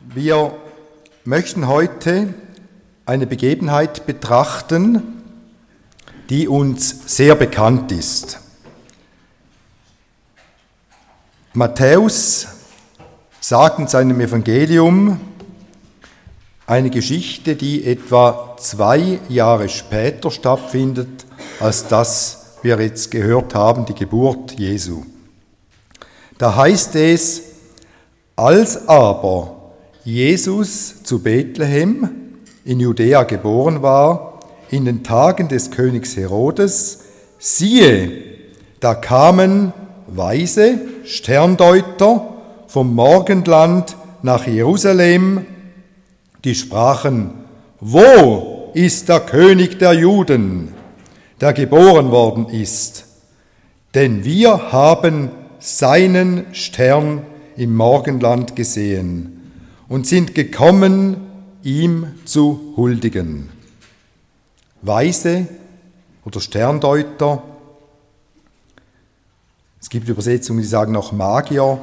Wir möchten heute eine Begebenheit betrachten, die uns sehr bekannt ist. Matthäus sagt in seinem Evangelium eine Geschichte, die etwa 2 Jahre später stattfindet, als das wir jetzt gehört haben, die Geburt Jesu. Da heißt es: Als aber Jesus zu Bethlehem in Judäa geboren war, in den Tagen des Königs Herodes, siehe, da kamen Weise, Sterndeuter vom Morgenland nach Jerusalem, die sprachen: Wo ist der König der Juden, der geboren worden ist? Denn wir haben seinen Stern im Morgenland gesehen und sind gekommen, ihm zu huldigen. Weise oder Sterndeuter, es gibt Übersetzungen, die sagen auch Magier,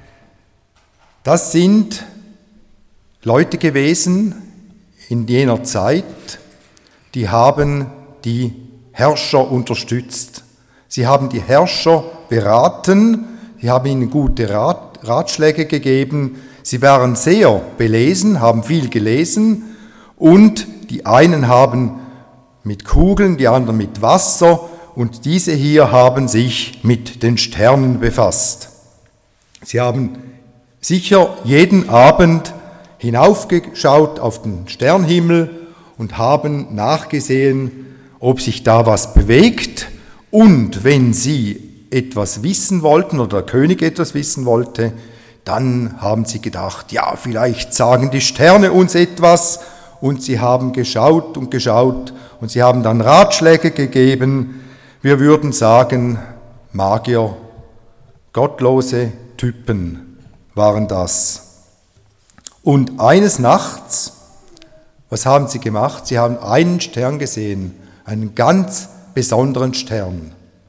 das sind Leute gewesen in jener Zeit, die haben die Herrscher unterstützt. Sie haben die Herrscher beraten, sie haben ihnen gute Ratschläge gegeben. Sie waren sehr belesen, haben viel gelesen und die einen haben mit Kugeln, die anderen mit Wasser und diese hier haben sich mit den Sternen befasst. Sie haben sicher jeden Abend hinaufgeschaut auf den Sternhimmel und haben nachgesehen, ob sich da was bewegt, und wenn sie etwas wissen wollten oder der König etwas wissen wollte, dann haben sie gedacht, ja, vielleicht sagen die Sterne uns etwas, und sie haben geschaut und sie haben dann Ratschläge gegeben. Wir würden sagen, Magier, gottlose Typen waren das. Und eines Nachts, was haben sie gemacht? Sie haben einen Stern gesehen, einen ganz besonderen Stern.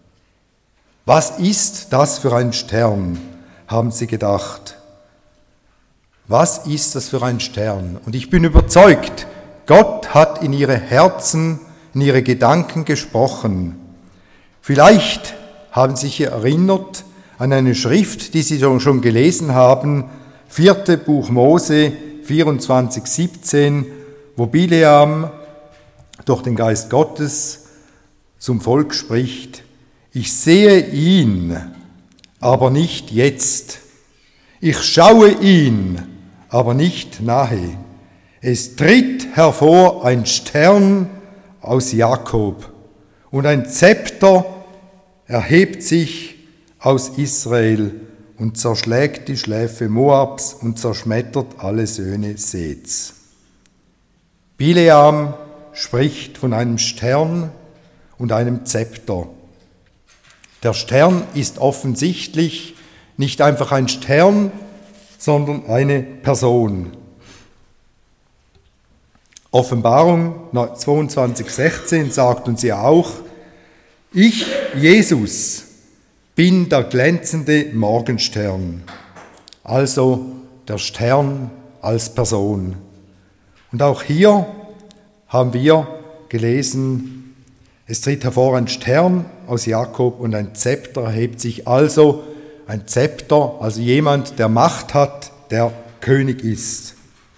Was ist das für ein Stern, haben sie gedacht. Was ist das für ein Stern? Und ich bin überzeugt, Gott hat in ihre Herzen, in ihre Gedanken gesprochen. Vielleicht haben sie sich erinnert an eine Schrift, die sie schon gelesen haben, 4. Buch Mose 24,17, wo Bileam durch den Geist Gottes zum Volk spricht: Ich sehe ihn, aber nicht jetzt. Ich schaue ihn, aber nicht nahe. Es tritt hervor ein Stern aus Jakob und ein Zepter erhebt sich aus Israel und zerschlägt die Schläfe Moabs und zerschmettert alle Söhne Seths. Bileam spricht von einem Stern und einem Zepter. Der Stern ist offensichtlich nicht einfach ein Stern, sondern eine Person. Offenbarung 22,16 sagt uns ja auch: Ich, Jesus, bin der glänzende Morgenstern, also der Stern als Person. Und auch hier haben wir gelesen, es tritt hervor ein Stern aus Jakob und ein Zepter erhebt sich, also ein Zepter, also jemand, der Macht hat, der König ist.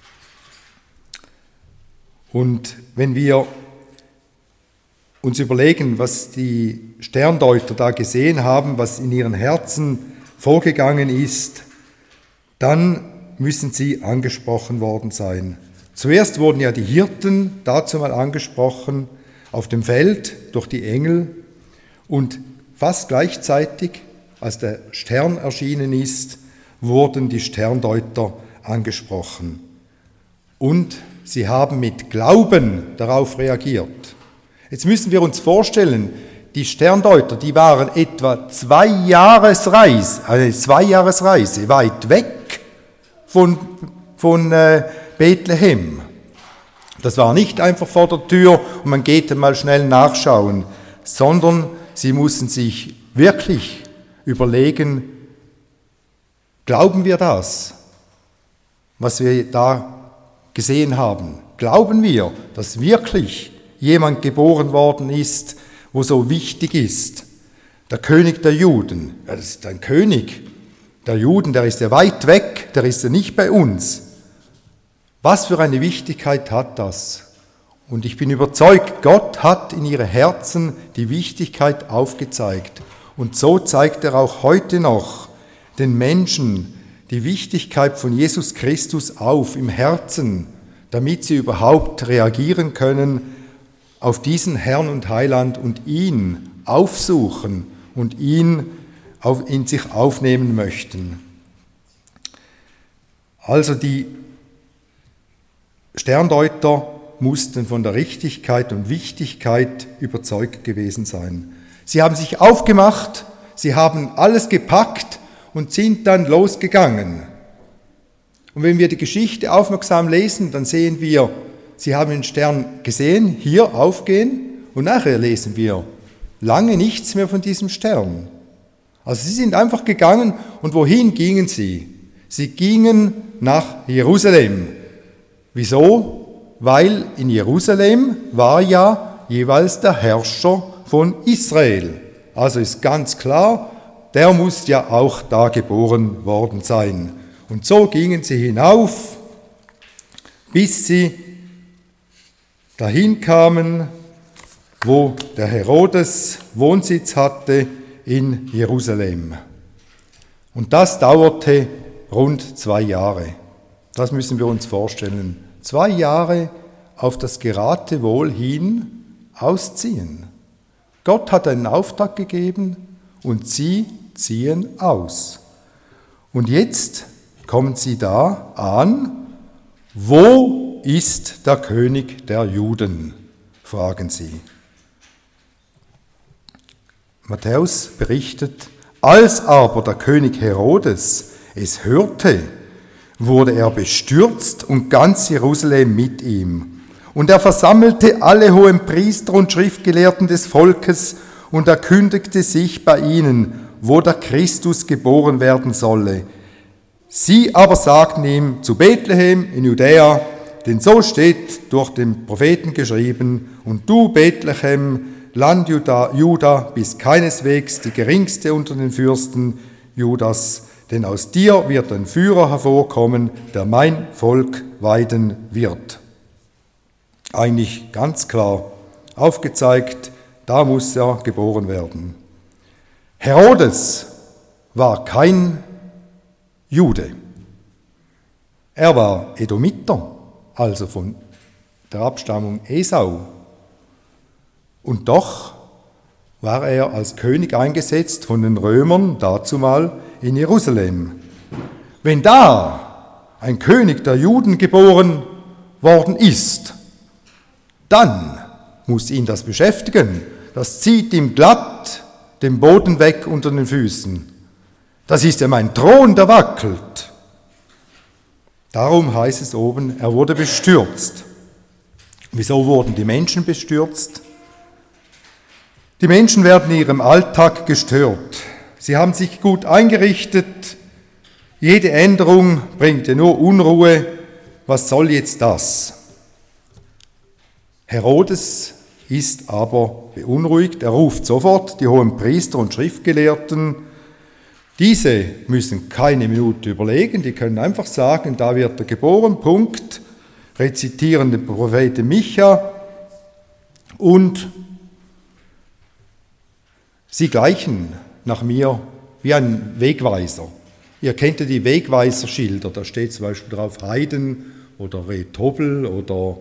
Und wenn wir uns überlegen, was die Sterndeuter da gesehen haben, was in ihren Herzen vorgegangen ist, dann müssen sie angesprochen worden sein. Zuerst wurden ja die Hirten dazu mal angesprochen, auf dem Feld durch die Engel, und fast gleichzeitig, als der Stern erschienen ist, wurden die Sterndeuter angesprochen. Und sie haben mit Glauben darauf reagiert. Jetzt müssen wir uns vorstellen, die Sterndeuter, die waren etwa 2 Jahresreise, eine 2-Jahresreise weit weg von Bethlehem. Das war nicht einfach vor der Tür und man geht mal schnell nachschauen, sondern sie mussten sich wirklich überlegen, glauben wir das? was wir da gesehen haben? Glauben wir, dass wirklich jemand geboren worden ist, wo so wichtig ist? Der König der Juden, ja, das ist ein König der Juden, der ist ja weit weg, der ist ja nicht bei uns. Was für eine Wichtigkeit hat das? Und ich bin überzeugt, Gott hat in ihre Herzen die Wichtigkeit aufgezeigt. Und so zeigt er auch heute noch den Menschen die Wichtigkeit von Jesus Christus auf im Herzen, damit sie überhaupt reagieren können auf diesen Herrn und Heiland und ihn aufsuchen und ihn in sich aufnehmen möchten. Also die Sterndeuter mussten von der Richtigkeit und Wichtigkeit überzeugt gewesen sein. Sie haben sich aufgemacht, sie haben alles gepackt und sind dann losgegangen. Und wenn wir die Geschichte aufmerksam lesen, dann sehen wir, sie haben den Stern gesehen, hier aufgehen, und nachher lesen wir lange nichts mehr von diesem Stern. Also sie sind einfach gegangen, und wohin gingen sie? Sie gingen nach Jerusalem. Wieso? Weil in Jerusalem war ja jeweils der Herrscher von Israel. Also ist ganz klar, der muss ja auch da geboren worden sein. Und so gingen sie hinauf, bis sie dahin kamen, wo der Herodes Wohnsitz hatte in Jerusalem. Und das dauerte rund 2 Jahre. Das müssen wir uns vorstellen. 2 Jahre auf das Geratewohl hin ausziehen. Gott hat einen Auftrag gegeben und sie ziehen aus. Und jetzt kommen sie da an, wo ist der König der Juden? Fragen sie. Matthäus berichtet, als aber der König Herodes es hörte, wurde er bestürzt und ganz Jerusalem mit ihm. Und er versammelte alle Hohenpriester und Schriftgelehrten des Volkes und erkündigte sich bei ihnen, wo der Christus geboren werden solle. Sie aber sagten ihm, zu Bethlehem in Judäa, denn so steht durch den Propheten geschrieben, und du, Bethlehem, Land Juda, bist keineswegs die geringste unter den Fürsten Judas, denn aus dir wird ein Führer hervorkommen, der mein Volk weiden wird. Eigentlich ganz klar aufgezeigt, da muss er geboren werden. Herodes war kein Jude. Er war Edomiter, also von der Abstammung Esau. Und doch war er als König eingesetzt von den Römern dazumal in Jerusalem. Wenn da ein König der Juden geboren worden ist, dann muss ihn das beschäftigen. Das zieht ihm glatt den Boden weg unter den Füßen. Das ist ja mein Thron, der wackelt. Darum heißt es oben, er wurde bestürzt. Wieso wurden die Menschen bestürzt? Die Menschen werden in ihrem Alltag gestört. Sie haben sich gut eingerichtet. Jede Änderung bringt ja nur Unruhe. Was soll jetzt das? Herodes ist aber beunruhigt. Er ruft sofort die Hohenpriester und Schriftgelehrten. Diese müssen keine Minute überlegen. Die können einfach sagen, da wird er geboren, Punkt. Rezitieren den Propheten Micha und sie gleichen nach mir wie ein Wegweiser. Ihr kennt ja die Wegweiserschilder, da steht zum Beispiel drauf Heiden oder Retobel oder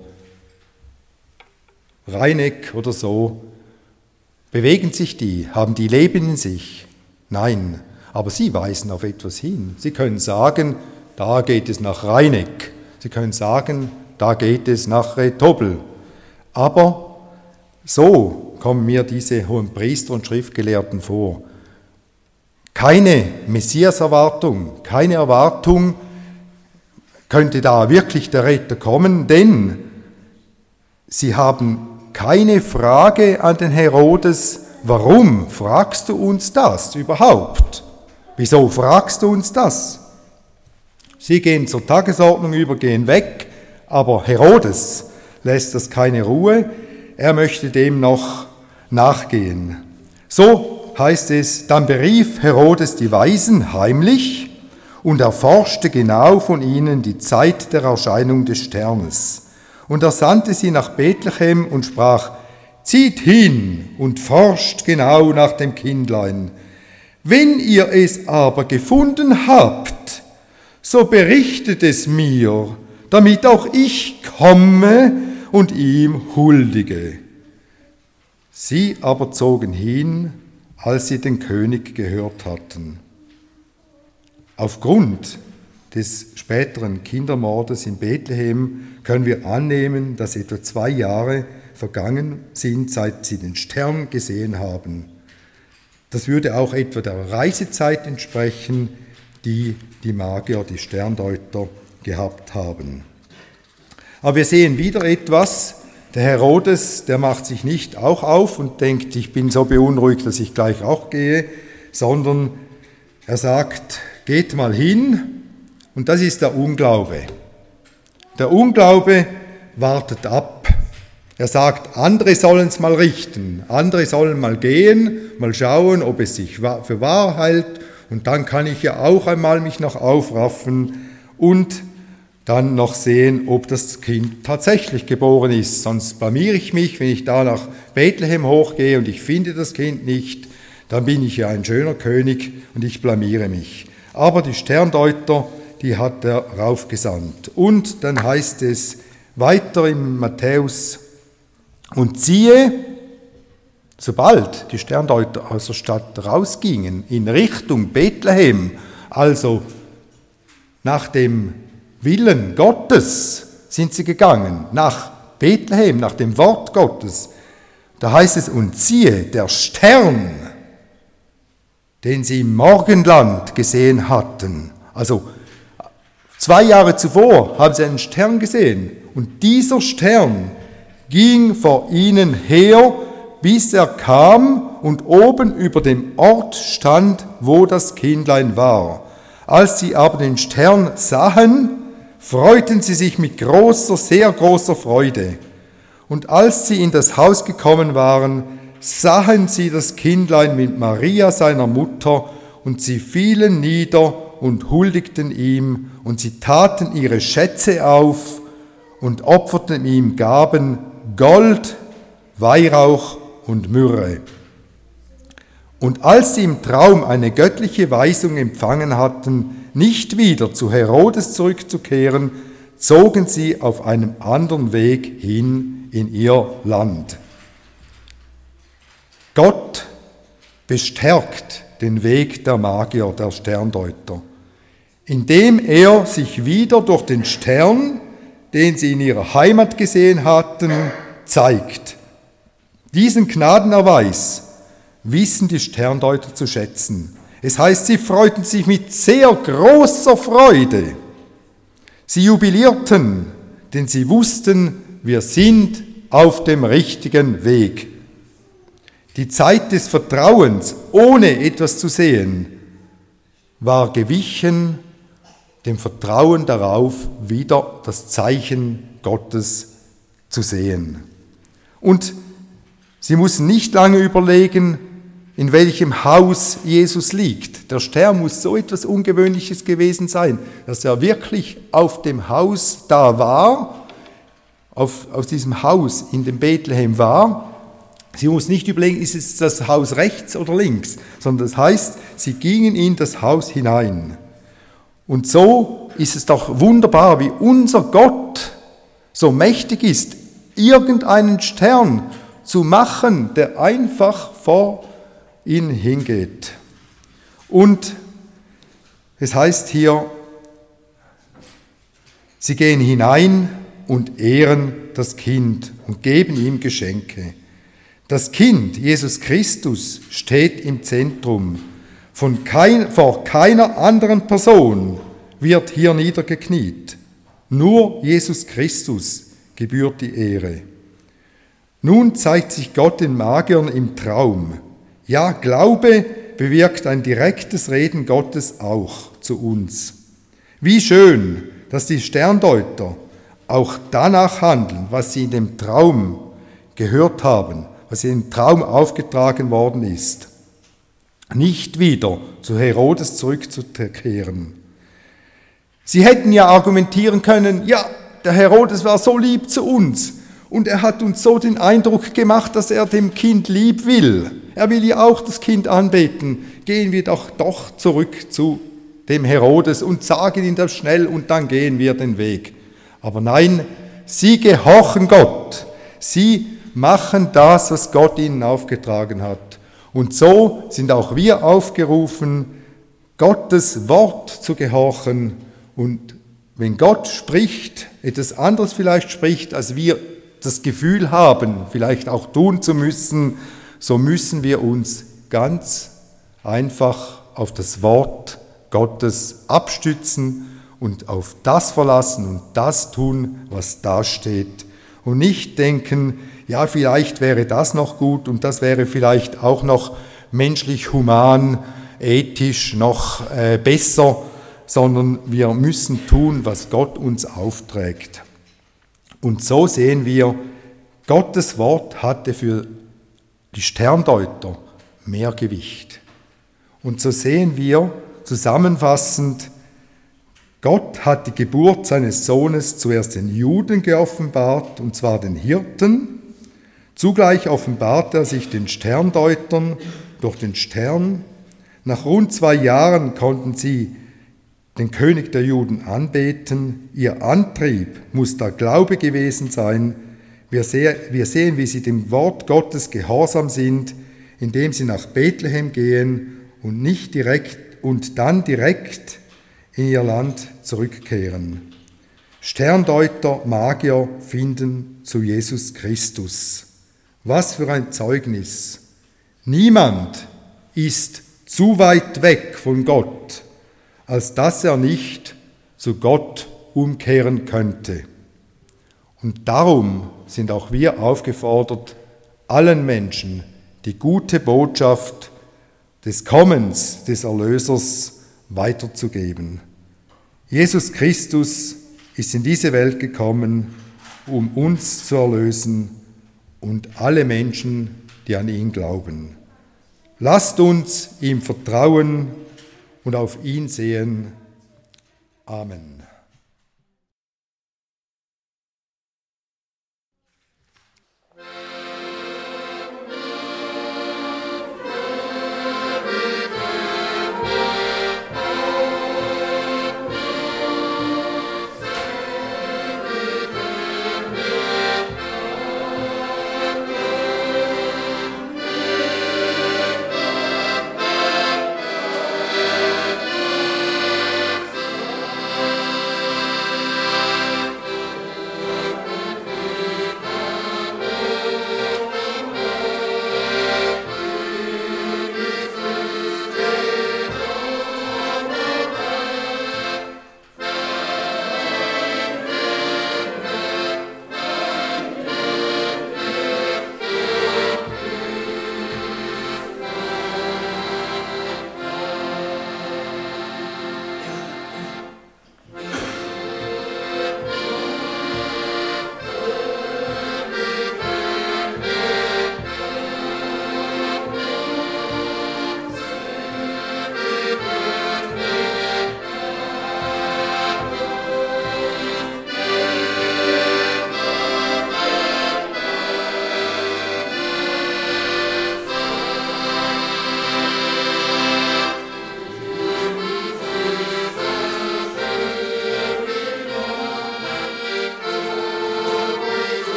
Reineck oder so. Bewegen sich die? Haben die Leben in sich? Nein, aber sie weisen auf etwas hin. Sie können sagen, da geht es nach Reineck. Sie können sagen, da geht es nach Retobel. Aber so kommen mir diese Hohenpriester und Schriftgelehrten vor. Keine Messias-Erwartung, keine Erwartung, könnte da wirklich der Retter kommen, denn sie haben keine Frage an den Herodes, warum fragst du uns das überhaupt? Wieso fragst du uns das? Sie gehen zur Tagesordnung über, gehen weg, aber Herodes lässt das keine Ruhe. Er möchte dem noch nachgehen. So heißt es, dann berief Herodes die Weisen heimlich und erforschte genau von ihnen die Zeit der Erscheinung des Sternes. Und er sandte sie nach Bethlehem und sprach, zieht hin und forscht genau nach dem Kindlein. Wenn ihr es aber gefunden habt, so berichtet es mir, damit auch ich komme und ihm huldige. Sie aber zogen hin, als sie den König gehört hatten. Aufgrund des späteren Kindermordes in Bethlehem können wir annehmen, dass etwa 2 Jahre vergangen sind, seit sie den Stern gesehen haben. Das würde auch etwa der Reisezeit entsprechen, die die Magier, die Sterndeuter gehabt haben. Aber wir sehen wieder etwas. Der Herodes, der macht sich nicht auch auf und denkt, ich bin so beunruhigt, dass ich gleich auch gehe, sondern er sagt, geht mal hin, und das ist der Unglaube. Der Unglaube wartet ab. Er sagt, andere sollen es mal richten, andere sollen mal gehen, mal schauen, ob es sich für wahr hält, und dann kann ich ja auch einmal mich noch aufraffen und dann noch sehen, ob das Kind tatsächlich geboren ist. Sonst blamiere ich mich, wenn ich da nach Bethlehem hochgehe und ich finde das Kind nicht, dann bin ich ja ein schöner König und ich blamiere mich. Aber die Sterndeuter, die hat er raufgesandt. Und dann heißt es weiter im Matthäus, und siehe, sobald die Sterndeuter aus der Stadt rausgingen, in Richtung Bethlehem, also nach dem Willen Gottes sind sie gegangen, nach Bethlehem, nach dem Wort Gottes. Da heißt es, und siehe, der Stern, den sie im Morgenland gesehen hatten. Also 2 Jahre zuvor haben sie einen Stern gesehen. Und dieser Stern ging vor ihnen her, bis er kam und oben über dem Ort stand, wo das Kindlein war. Als sie aber den Stern sahen, freuten sie sich mit großer, sehr großer Freude. Und als sie in das Haus gekommen waren, sahen sie das Kindlein mit Maria, seiner Mutter, und sie fielen nieder und huldigten ihm, und sie taten ihre Schätze auf und opferten ihm Gaben, Gold, Weihrauch und Myrrhe. Und als sie im Traum eine göttliche Weisung empfangen hatten, nicht wieder zu Herodes zurückzukehren, zogen sie auf einem anderen Weg hin in ihr Land. Gott bestärkt den Weg der Magier, der Sterndeuter, indem er sich wieder durch den Stern, den sie in ihrer Heimat gesehen hatten, zeigt. Diesen Gnadenerweis wissen die Sterndeuter zu schätzen. Es heißt, sie freuten sich mit sehr großer Freude. Sie jubilierten, denn sie wussten, wir sind auf dem richtigen Weg. Die Zeit des Vertrauens, ohne etwas zu sehen, war gewichen dem Vertrauen darauf, wieder das Zeichen Gottes zu sehen. Und sie mussten nicht lange überlegen, in welchem Haus Jesus liegt. Der Stern muss so etwas Ungewöhnliches gewesen sein, dass er wirklich auf dem Haus da war, aus diesem Haus in dem Bethlehem war. Sie muss nicht überlegen, ist es das Haus rechts oder links, sondern das heißt, sie gingen in das Haus hinein. Und so ist es doch wunderbar, wie unser Gott so mächtig ist, irgendeinen Stern zu machen, der einfach vor ihn hingeht. Und es heißt hier, sie gehen hinein und ehren das Kind und geben ihm Geschenke. Das Kind, Jesus Christus, steht im Zentrum. Vor keiner anderen Person wird hier niedergekniet. Nur Jesus Christus gebührt die Ehre. Nun zeigt sich Gott den Magiern im Traum. Ja, Glaube bewirkt ein direktes Reden Gottes auch zu uns. Wie schön, dass die Sterndeuter auch danach handeln, was sie in dem Traum gehört haben, was ihnen im Traum aufgetragen worden ist. Nicht wieder zu Herodes zurückzukehren. Sie hätten ja argumentieren können, ja, der Herodes war so lieb zu uns und er hat uns so den Eindruck gemacht, dass er dem Kind lieb will. Er will ja auch das Kind anbeten. Gehen wir doch zurück zu dem Herodes und sagen ihm das schnell und dann gehen wir den Weg. Aber nein, sie gehorchen Gott. Sie machen das, was Gott ihnen aufgetragen hat. Und so sind auch wir aufgerufen, Gottes Wort zu gehorchen. Und wenn Gott spricht, etwas anderes vielleicht spricht, als wir das Gefühl haben, vielleicht auch tun zu müssen, so müssen wir uns ganz einfach auf das Wort Gottes abstützen und auf das verlassen und das tun, was da steht. Und nicht denken, ja, vielleicht wäre das noch gut und das wäre vielleicht auch noch menschlich, human, ethisch noch besser, sondern wir müssen tun, was Gott uns aufträgt. Und so sehen wir, Gottes Wort hatte für die Sterndeuter mehr Gewicht. Und so sehen wir zusammenfassend, Gott hat die Geburt seines Sohnes zuerst den Juden geoffenbart, und zwar den Hirten. Zugleich offenbart er sich den Sterndeutern durch den Stern. Nach rund 2 Jahren konnten sie den König der Juden anbeten. Ihr Antrieb muss der Glaube gewesen sein. Wir sehen, wie sie dem Wort Gottes gehorsam sind, indem sie nach Bethlehem gehen und dann direkt in ihr Land zurückkehren. Sterndeuter, Magier finden zu Jesus Christus. Was für ein Zeugnis! Niemand ist zu weit weg von Gott, als dass er nicht zu Gott umkehren könnte. Und darum sind auch wir aufgefordert, allen Menschen die gute Botschaft des Kommens des Erlösers weiterzugeben. Jesus Christus ist in diese Welt gekommen, um uns zu erlösen und alle Menschen, die an ihn glauben. Lasst uns ihm vertrauen und auf ihn sehen. Amen.